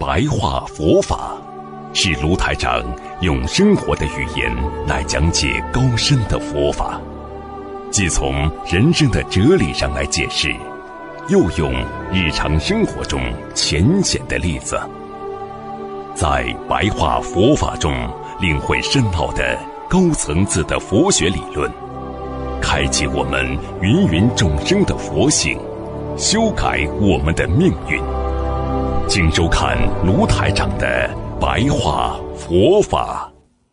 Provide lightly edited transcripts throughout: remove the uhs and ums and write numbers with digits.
白话佛法，是卢台长用生活的语言来讲解高深的佛法，既从人生的哲理上来解释，又用日常生活中浅显的例子，在白话佛法中领会深奥的高层次的佛学理论，开启我们芸芸众生的佛性，修改我们的命运。请收看卢台长的白话佛法。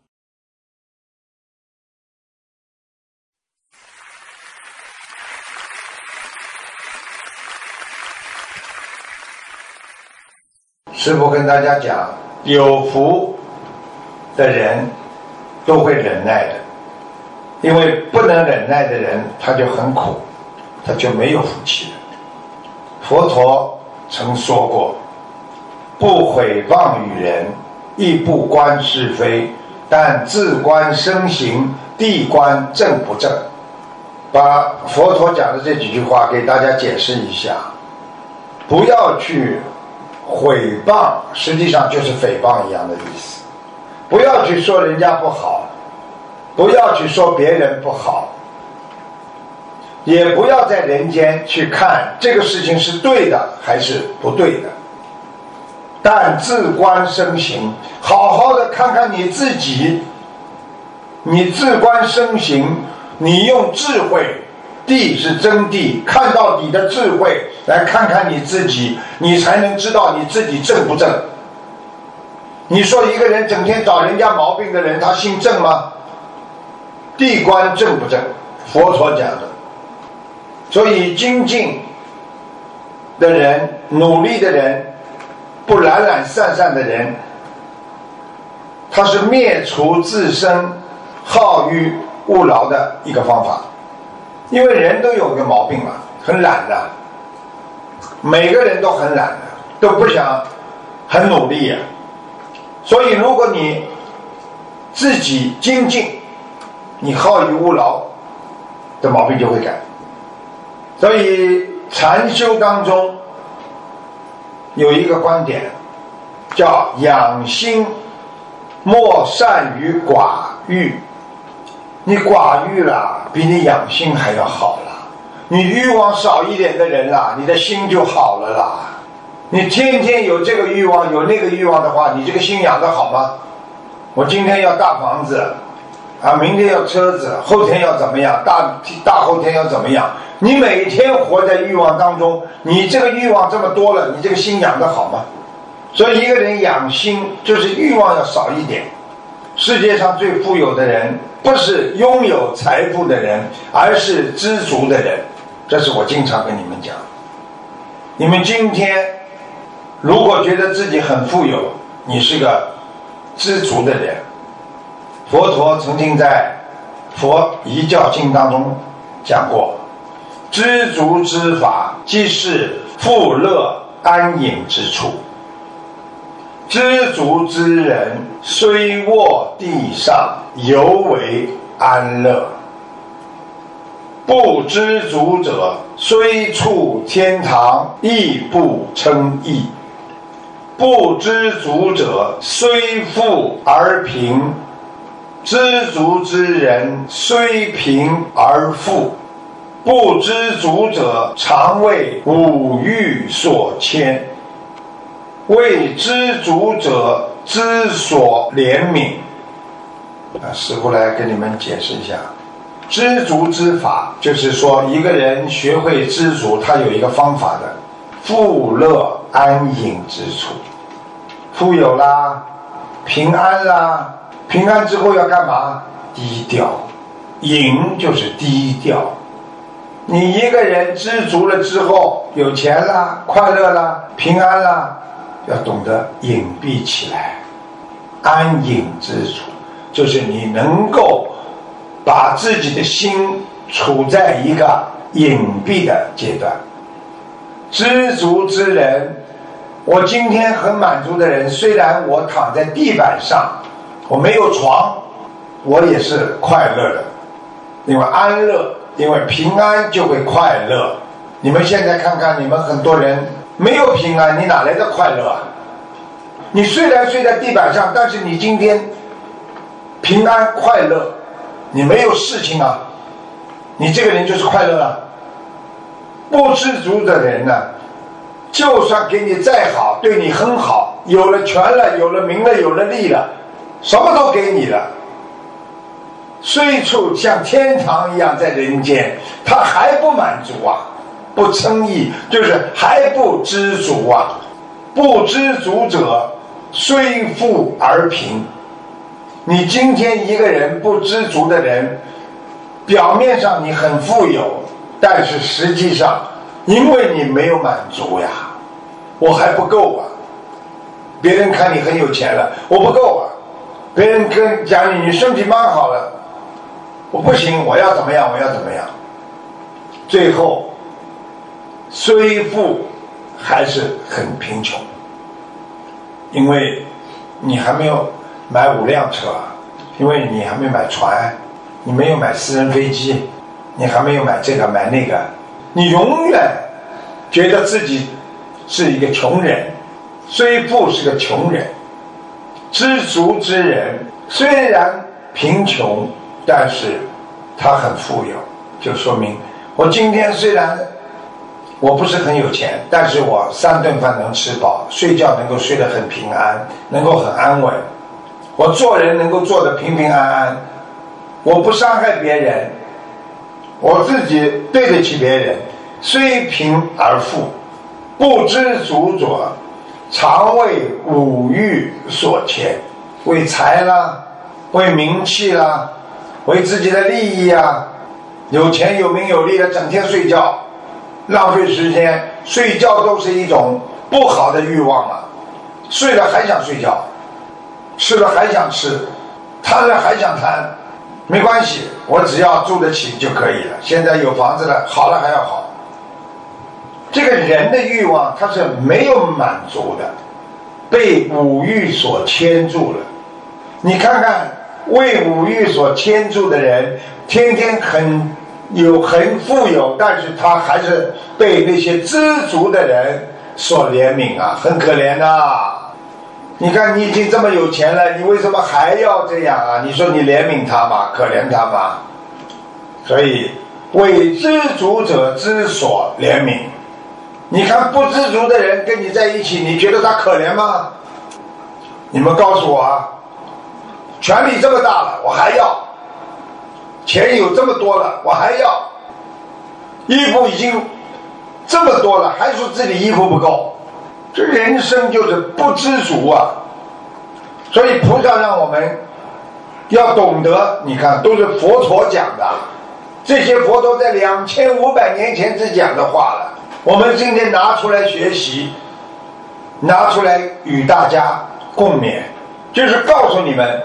师父跟大家讲，有福的人都会忍耐的，因为不能忍耐的人他就很苦，他就没有福气了。佛陀曾说过，不毁谤于人，亦不观是非，但自观身形，地观正不正。把佛陀讲的这几句话给大家解释一下。不要去毁谤，实际上就是诽谤一样的意思。不要去说人家不好，不要去说别人不好，也不要在人间去看这个事情是对的还是不对的。但自观身形，好好的看看你自己，你自观身形，你用智慧，地是真谛，看到你的智慧，来看看你自己，你才能知道你自己正不正。你说一个人整天找人家毛病的人，他姓正吗？地观正不正？佛陀讲的。所以精进的人，努力的人，不懒懒散散的人，他是灭除自身好逸恶劳的一个方法。因为人都有个毛病嘛，很懒的，每个人都很懒的，都不想很努力呀。所以如果你自己精进，你好逸恶劳的毛病就会改。所以禅修当中有一个观点叫养心莫善于寡欲。你寡欲了，比你养心还要好了。你欲望少一点的人啦，你的心就好了啦。你天天有这个欲望有那个欲望的话，你这个心养得好吗？我今天要大房子啊，明天要车子，后天要怎么样，大后天要怎么样。你每天活在欲望当中，你这个欲望这么多了，你这个心养得好吗？所以一个人养心就是欲望要少一点。世界上最富有的人不是拥有财富的人，而是知足的人。这是我经常跟你们讲。你们今天如果觉得自己很富有，你是个知足的人。佛陀曾经在佛遗教经当中讲过，知足之法，即是富乐安隐之处。知足之人，虽卧地上，犹为安乐；不知足者，虽处天堂，亦不称意。不知足者，虽富而贫；知足之人，虽贫而富。不知足者，常为五欲所牵。为知足者知所怜悯。师父来跟你们解释一下，知足之法，就是说一个人学会知足，他有一个方法的，富乐安隐之处。富有啦，平安啦，平安之后要干嘛？低调。隐就是低调。你一个人知足了之后，有钱啦，快乐啦，平安啦，要懂得隐蔽起来。安隐之处，就是你能够把自己的心处在一个隐蔽的阶段。知足之人，我今天很满足的人，虽然我躺在地板上，我没有床，我也是快乐的。因为安乐，因为平安就会快乐。你们现在看看，你们很多人没有平安，你哪来的快乐啊？ 你虽然睡在地板上，但是你今天平安快乐，你没有事情啊，你这个人就是快乐了。不知足的人呢，就算给你再好，对你很好，有了权了，有了名了，有了利了，什么都给你了，虽处像天堂一样在人间，他还不满足啊，不称意，就是还不知足啊。不知足者虽富而贫。你今天一个人不知足的人，表面上你很富有，但是实际上因为你没有满足呀，我还不够啊。别人看你很有钱了，我不够啊。别人跟讲你身体蛮好了，我不行，我要怎么样，我要怎么样。最后虽富还是很贫穷，因为你还没有买5辆车，因为你还没买船，你没有买私人飞机，你还没有买这个买那个，你永远觉得自己是一个穷人。虽富是个穷人，知足之人虽然贫穷，但是他很富有，就说明我今天虽然我不是很有钱，但是我3顿饭能吃饱，睡觉能够睡得很平安，能够很安稳，我做人能够做得平平安安，我不伤害别人，我自己对得起别人。虽贫而富，不知足者常为五欲所牵，为财啦，为名气啦，为自己的利益啊，有钱有名有利的整天睡觉，浪费时间，睡觉都是一种不好的欲望啊。睡了还想睡觉，吃了还想吃，贪了还想贪，没关系，我只要住得起就可以了。现在有房子了，好了还要好。这个人的欲望他是没有满足的，被五欲所牵住了。你看看为五欲所牵住的人，天天很富有，但是他还是被那些知足的人所怜悯啊，很可怜啊。你看你已经这么有钱了，你为什么还要这样啊？你说你怜悯他吗？可怜他吗？所以为知足者之所怜悯。你看不知足的人跟你在一起，你觉得他可怜吗？你们告诉我啊，权力这么大了我还要，钱有这么多了我还要，衣服已经这么多了还说自己衣服不够，这人生就是不知足啊。所以菩萨让我们要懂得，你看都是佛陀讲的，这些佛陀在2500年前只讲的话了，我们今天拿出来学习，拿出来与大家共勉，就是告诉你们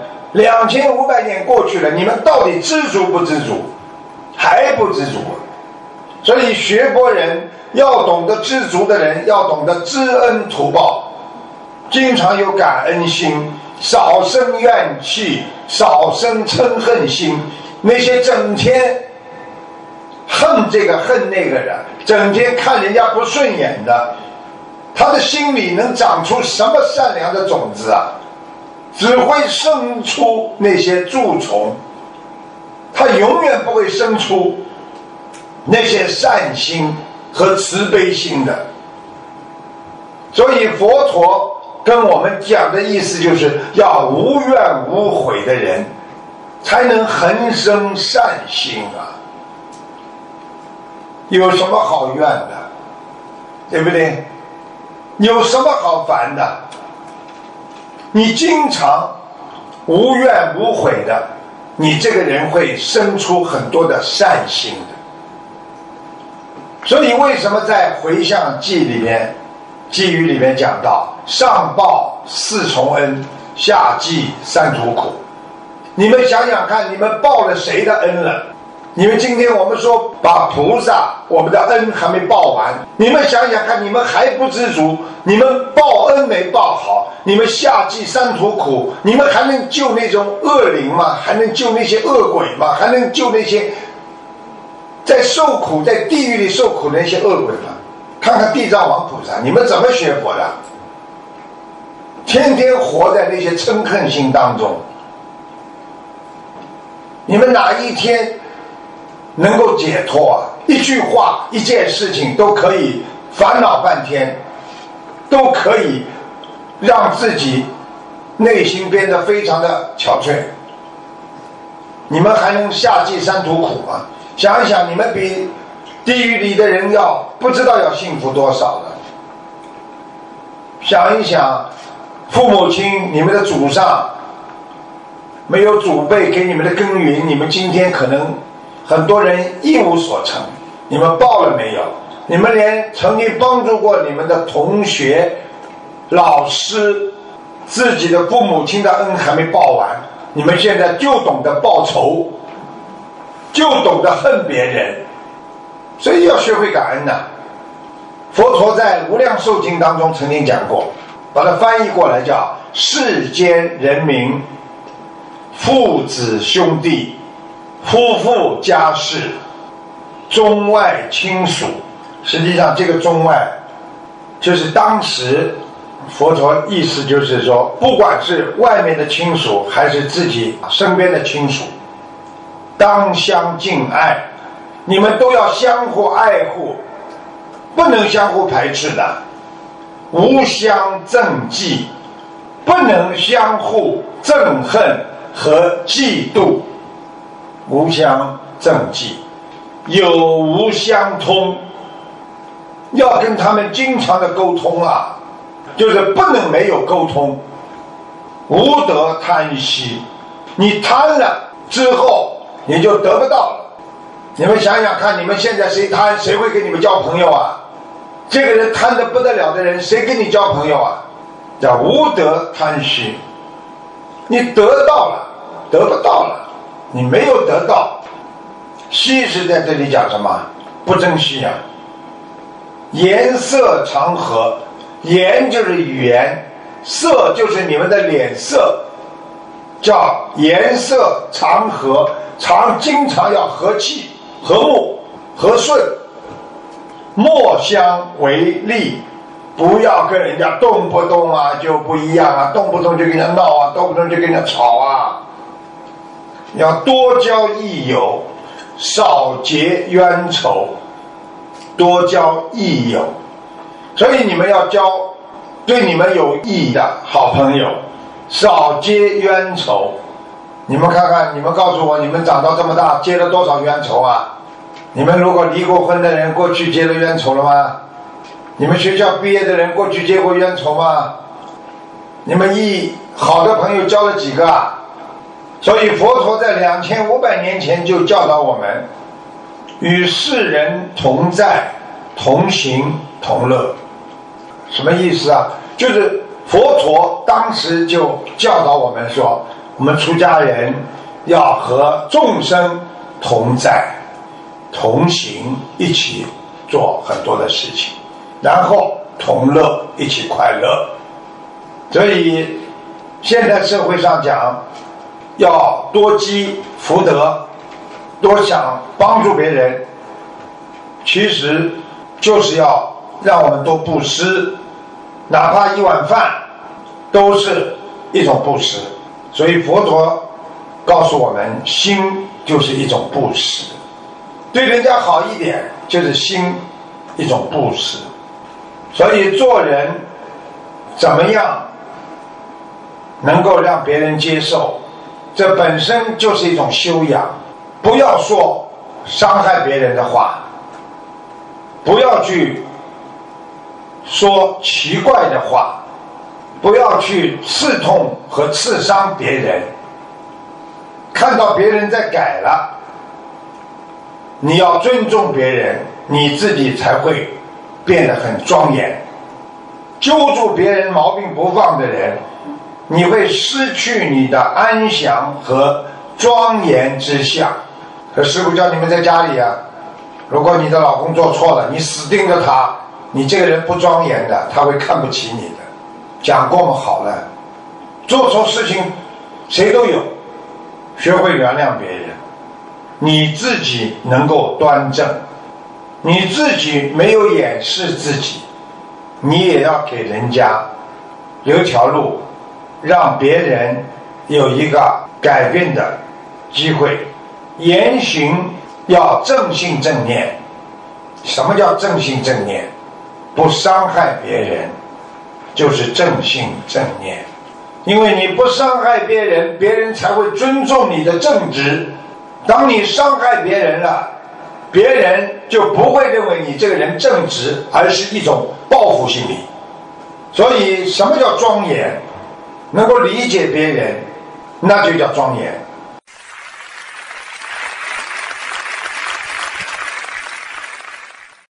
2500年过去了，你们到底知足不知足？还不知足。所以学佛人要懂得知足的人要懂得知恩图报，经常有感恩心，少生怨气，少生嗔恨心。那些整天恨这个恨那个的，整天看人家不顺眼的，他的心里能长出什么善良的种子啊？只会生出那些蛀虫，他永远不会生出那些善心和慈悲心的。所以佛陀跟我们讲的意思就是要无怨无悔的人才能恒生善心啊。有什么好怨的，对不对？有什么好烦的？你经常无怨无悔的，你这个人会生出很多的善心的。所以为什么在回向偈里面偈语里面讲到上报4重恩，下济3途苦？你们想想看，你们报了谁的恩了？你们今天我们说把菩萨我们的恩还没报完，你们想想看，你们还不知足，你们报恩没报好，你们下济3途苦，你们还能救那种恶灵吗？还能救那些恶鬼吗？还能救那些在受苦在地狱里受苦的那些恶鬼吗？看看地藏王菩萨，你们怎么学佛的？ 天天活在那些嗔恨心当中。你们哪一天能够解脱啊？一句话一件事情都可以烦恼半天，都可以让自己内心变得非常的憔悴。你们还能下济三途苦吗？想一想，你们比地狱里的人要不知道要幸福多少了。想一想，父母亲，你们的祖上没有祖辈给你们的耕耘，你们今天可能很多人一无所成。你们报了没有？你们连曾经帮助过你们的同学、老师、自己的父母亲的恩还没报完，你们现在就懂得报仇，就懂得恨别人，所以要学会感恩呐。佛陀在《无量寿经》当中曾经讲过，把它翻译过来叫世间人民、父子兄弟、夫妇家事、中外亲属。实际上这个中外就是当时佛陀意思就是说，不管是外面的亲属还是自己身边的亲属，当相敬爱，你们都要相互爱护，不能相互排斥的，无相憎忌，不能相互憎恨和嫉妒，无相憎忌，有无相通，要跟他们经常的沟通啊，就是不能没有沟通。无得贪惜，你贪了之后你就得不到了。你们想想看，你们现在谁贪，谁会跟你们交朋友啊？这个人贪得不得了的人，谁跟你交朋友啊？叫无得贪惜。你得到了，得不到了，你没有得到。惜是在这里讲什么？不珍惜啊。颜色常和，颜就是语言，色就是你们的脸色，叫颜色常和，经常要和气、和睦、和顺。莫相为利，不要跟人家动不动啊就不一样啊，动不动就跟人家闹啊，动不动就跟人家吵啊。要多交益友，少结冤仇，多交益友。所以你们要交对你们有益的好朋友，少结冤仇。你们看看，你们告诉我，你们长到这么大结了多少冤仇啊？你们如果离过婚的人，过去结了冤仇了吗？你们学校毕业的人，过去结过冤仇吗？你们好的朋友交了几个啊？所以佛陀在2500年前就教导我们，与世人同在，同行同乐。什么意思啊？就是佛陀当时就教导我们说，我们出家人要和众生同在同行，一起做很多的事情，然后同乐，一起快乐。所以现在社会上讲，要多积福德，多想帮助别人，其实就是要让我们多布施，哪怕一碗饭都是一种布施。所以佛陀告诉我们，心就是一种布施，对人家好一点就是心一种布施。所以做人怎么样能够让别人接受，这本身就是一种修养。不要说伤害别人的话，不要去说奇怪的话，不要去刺痛和刺伤别人。看到别人在改了，你要尊重别人，你自己才会变得很庄严。揪住别人毛病不放的人，你会失去你的安详和庄严之相。可师父叫你们在家里啊，如果你的老公做错了，你死盯着他，你这个人不庄严的，他会看不起你的。讲过吗？好了，做错事情谁都有，学会原谅别人，你自己能够端正，你自己没有掩饰自己，你也要给人家有一条路，让别人有一个改变的机会。言行要正信正念。什么叫正信正念？不伤害别人就是正信正念。因为你不伤害别人，别人才会尊重你的正直。当你伤害别人了，别人就不会认为你这个人正直，而是一种报复心理。所以什么叫庄严？能够理解别人，那就叫庄严。